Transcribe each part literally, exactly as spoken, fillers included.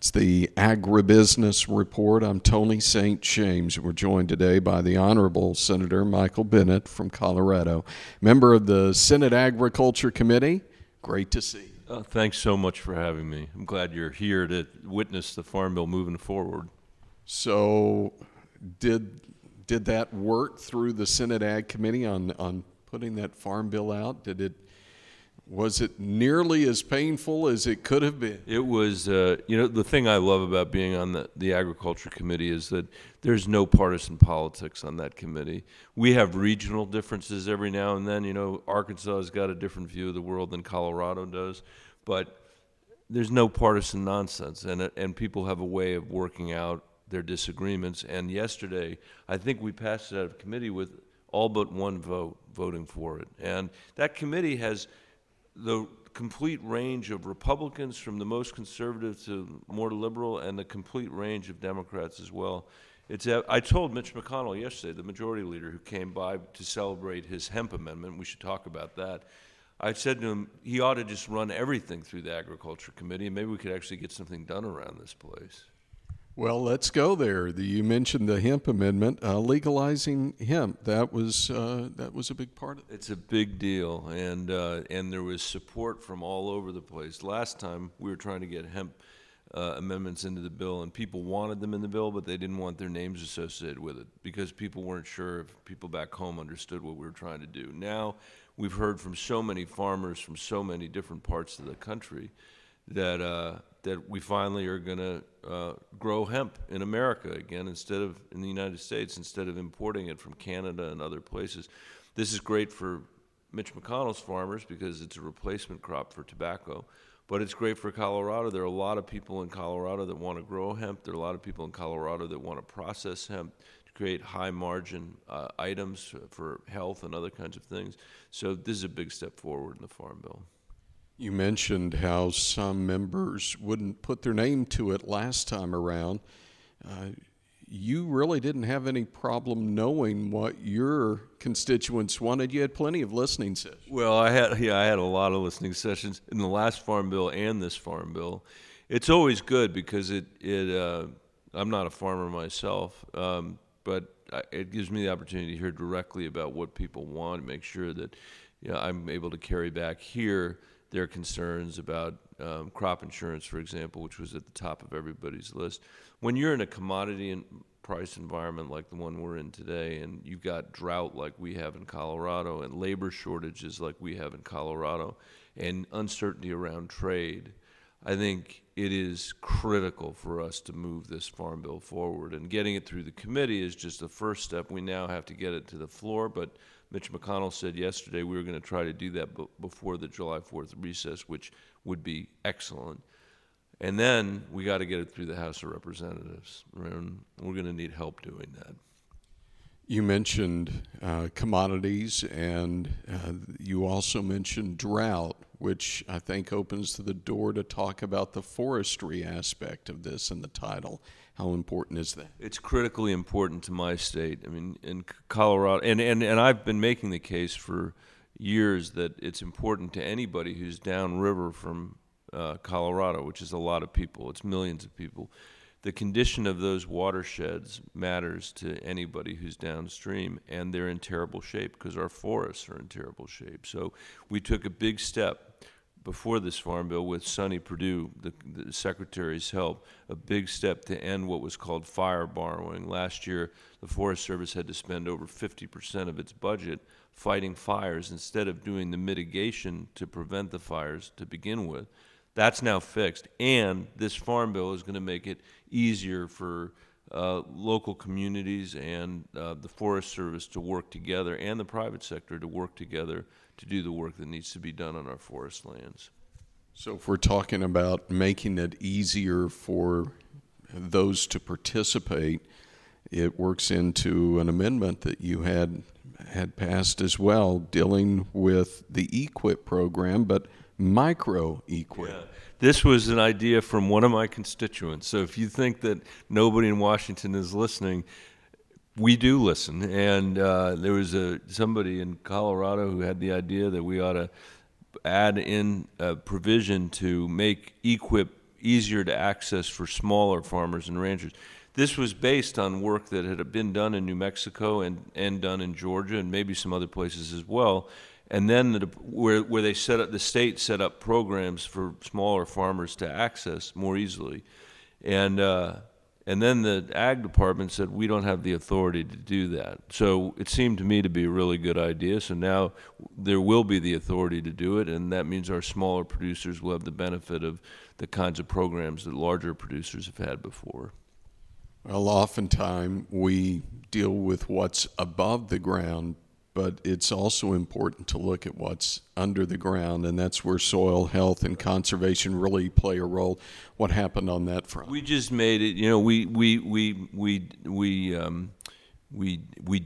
It's the Agribusiness Report. I'm Tony Saint James. We're joined today by the Honorable Senator Michael Bennet from Colorado, member of the Senate Agriculture Committee. Great to see you. Uh, thanks so much for having me. I'm glad you're here to witness the Farm Bill moving forward. So did did that work through the Senate Ag Committee on, on putting that Farm Bill out? Did it Was it nearly as painful as it could have been? It was, uh, you know, the thing I love about being on the, the Agriculture Committee is that there's no partisan politics on that committee. We have regional differences every now and then. You know, Arkansas has got a different view of the world than Colorado does, but there's no partisan nonsense, and and people have a way of working out their disagreements. And yesterday, I think we passed it out of committee with all but one vote voting for it. And that committee has the complete range of Republicans, from the most conservative to more liberal, and the complete range of Democrats as well. It's a, I told Mitch McConnell yesterday, the majority leader who came by to celebrate his hemp amendment, we should talk about that. I said to him, he ought to just run everything through the Agriculture Committee, and maybe we could actually get something done around this place. Well, let's go there. The, you mentioned the hemp amendment, uh, legalizing hemp. That was uh, that was a big part of it. It's a big deal, and uh, and there was support from all over the place. Last time we were trying to get hemp uh, amendments into the bill, and people wanted them in the bill, but they didn't want their names associated with it because people weren't sure if people back home understood what we were trying to do. Now we've heard from so many farmers from so many different parts of the country that uh, that we finally are going to uh, grow hemp in America again, instead of in the United States, instead of importing it from Canada and other places. This is great for Mitch McConnell's farmers because it's a replacement crop for tobacco, but it's great for Colorado. There are a lot of people in Colorado that want to grow hemp. There are a lot of people in Colorado that want to process hemp to create high-margin uh, items for health and other kinds of things. So this is a big step forward in the Farm Bill. You mentioned how some members wouldn't put their name to it last time around. Uh, you really didn't have any problem knowing what your constituents wanted. You had plenty of listening sessions. Well, I had yeah, I had a lot of listening sessions in the last Farm Bill and this Farm Bill. It's always good because it it uh, I'm not a farmer myself, um, but it gives me the opportunity to hear directly about what people want, make sure that you know, I'm able to carry back here their concerns about um, crop insurance, for example, which was at the top of everybody's list. When you're in a commodity and price environment like the one we're in today, and you've got drought like we have in Colorado, and labor shortages like we have in Colorado, and uncertainty around trade, I think it is critical for us to move this Farm Bill forward. And getting it through the committee is just the first step. We now have to get it to the floor, but Mitch McConnell said yesterday we were going to try to do that b- before the July fourth recess, which would be excellent. And then we got to get it through the House of Representatives, and we're going to need help doing that. You mentioned uh, commodities, and uh, you also mentioned drought, which I think opens the door to talk about the forestry aspect of this in the title. How important is that? It's critically important to my state. I mean, in Colorado, and, and, and I've been making the case for years that it's important to anybody who's downriver from uh, Colorado, which is a lot of people. It's millions of people. The condition of those watersheds matters to anybody who's downstream, and they're in terrible shape because our forests are in terrible shape. So we took a big step before this Farm Bill with Sonny Perdue, the, the Secretary's help, a big step to end what was called fire borrowing. Last year, the Forest Service had to spend over fifty percent of its budget fighting fires instead of doing the mitigation to prevent the fires to begin with. That's now fixed, and this Farm Bill is going to make it easier for uh, local communities and uh, the Forest Service to work together, and the private sector to work together to do the work that needs to be done on our forest lands. So if we're talking about making it easier for those to participate, it works into an amendment that you had had passed as well, dealing with the E Q I P program, but micro E Q I P. Yeah. This was an idea from one of my constituents. So if you think that nobody in Washington is listening, we do listen. And uh, there was a somebody in Colorado who had the idea that we ought to add in a provision to make E Q I P easier to access for smaller farmers and ranchers. This was based on work that had been done in New Mexico and, and done in Georgia and maybe some other places as well. And then the, where where they set up, the state set up programs for smaller farmers to access more easily, and uh, and then the ag department said we don't have the authority to do that. So it seemed to me to be a really good idea. So now there will be the authority to do it, and that means our smaller producers will have the benefit of the kinds of programs that larger producers have had before. Well, oftentimes we deal with what's above the ground, but it's also important to look at what's under the ground, and that's where soil health and conservation really play a role. What happened on that front? We just made it, you know, we we we we we um, we we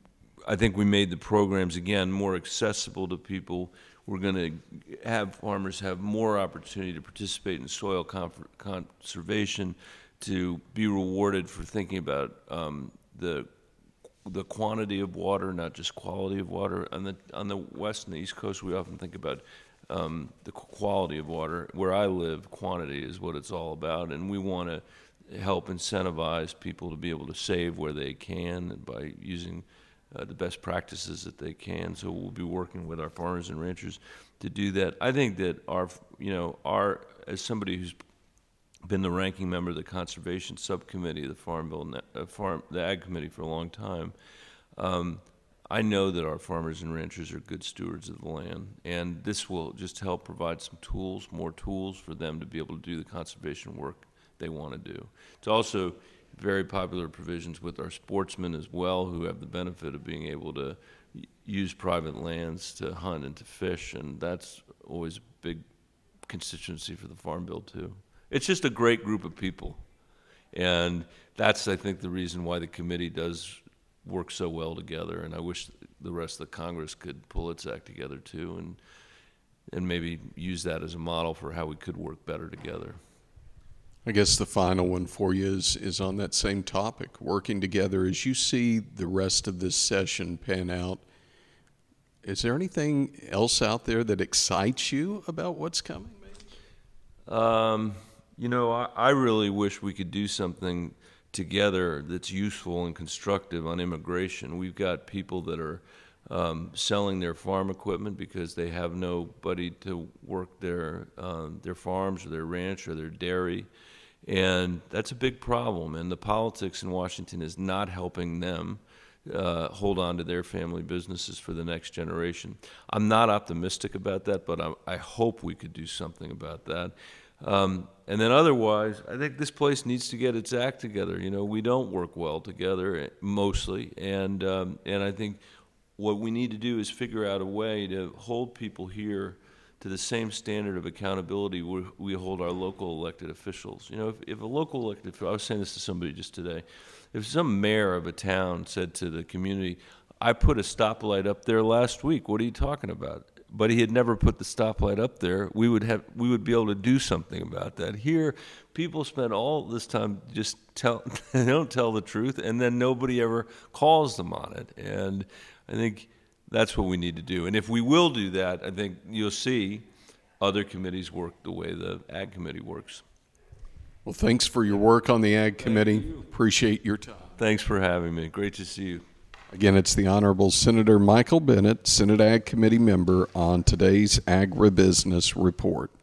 I think we made the programs again more accessible to people. We're going to have farmers have more opportunity to participate in soil con- conservation, to be rewarded for thinking about um, the the quantity of water, not just quality of water. On the on the west and the east coast, we often think about um, the quality of water. Where I live, quantity is what it's all about, and we want to help incentivize people to be able to save where they can by using uh, the best practices that they can. So we'll be working with our farmers and ranchers to do that. I think that our, you know, our as somebody who's been the ranking member of the conservation subcommittee of the Farm Bill, uh, Farm, the Ag Committee for a long time. Um, I know that our farmers and ranchers are good stewards of the land, and this will just help provide some tools, more tools for them to be able to do the conservation work they want to do. It's also very popular provisions with our sportsmen as well, who have the benefit of being able to use private lands to hunt and to fish, and that's always a big constituency for the Farm Bill too. It's just a great group of people, and that's, I think, the reason why the committee does work so well together, and I wish the rest of the Congress could pull its act together too, and and maybe use that as a model for how we could work better together. I guess the final one for you is, is on that same topic, working together. As you see the rest of this session pan out, is there anything else out there that excites you about what's coming? Um, you know, I, I really wish we could do something together that's useful and constructive on immigration. We've got people that are um, selling their farm equipment because they have nobody to work their um, their farms or their ranch or their dairy, and that's a big problem. And the politics in Washington is not helping them uh, hold on to their family businesses for the next generation. I'm not optimistic about that, but I, I hope we could do something about that. Um, and then otherwise, I think this place needs to get its act together. You know, we don't work well together mostly, and um, and I think what we need to do is figure out a way to hold people here to the same standard of accountability we, we hold our local elected officials. You know, if, if a local elected official, I was saying this to somebody just today, if some mayor of a town said to the community, I put a stoplight up there last week, what are you talking about? But he had never put the stoplight up there, we would have we would be able to do something about that. Here, people spend all this time just tell they don't tell the truth, and then nobody ever calls them on it. And I think that's what we need to do. And if we will do that, I think you'll see other committees work the way the Ag Committee works. Well, thanks for your work on the Ag Committee. Appreciate your time. Thanks for having me. Great to see you. Again, it's the Honorable Senator Michael Bennet, Senate Ag Committee member, on today's Agribusiness Report.